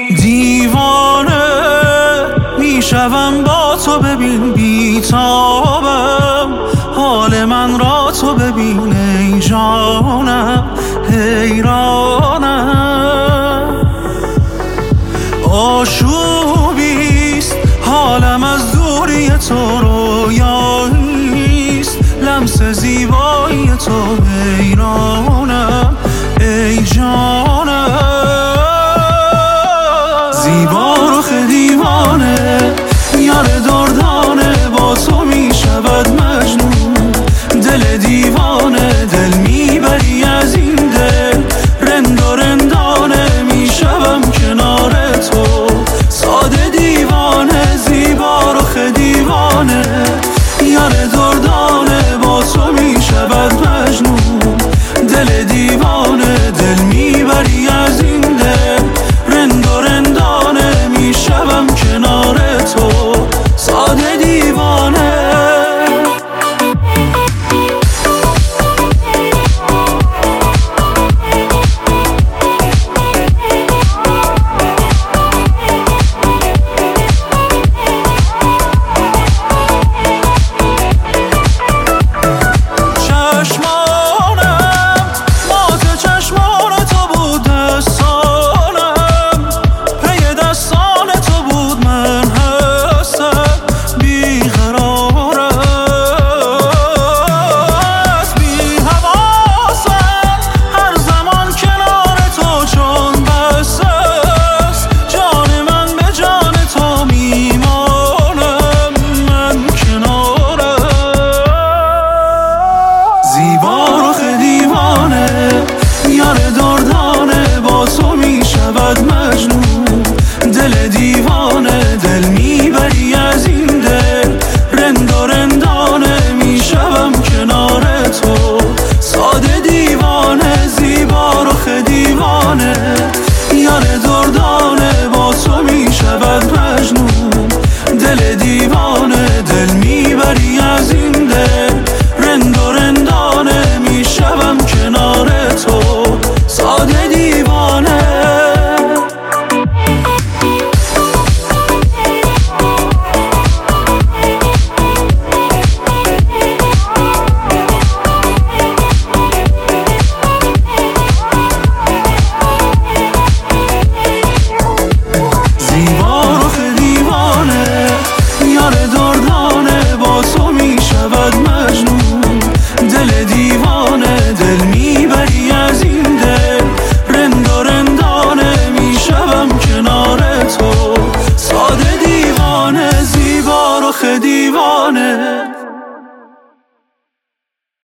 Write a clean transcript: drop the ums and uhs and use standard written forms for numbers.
دیوانه میشوم با تو، ببین بیتابم حال من را، تو ببین ای جانم حیرانم. آشوبیست حالم از دوری تو، رویاییست لمس زیبایی تو، حیرانم ای جانم. زیبا رخ دیوانه یار دردانه، با تو می شود مجنون دل دیوانه. دل میبری از این دل رند و رندانه، می شوم کنار تو ساده دیوانه. زیبا رخ دیوانه یار دردانه، با تو می شود مجنون دل دیوانه. دل میبری از این دل رند و رندانه، می شوم کنار تو ساده دیوانه. دل دیوانه دل میبری از این دل رند و رندانه، میشوم کنار تو ساده دیوانه. زیبا رخ دیوانه یار دردانه، با تو میشود مجنون دل دیوانه. دل میبری از این دل رند و رندانه، میشوم کنار تو ساده دیوانه. دل میبری از این دل رند و رندانه، میشوم کنار تو ساده دیوانه. زیبا رخ دیوانه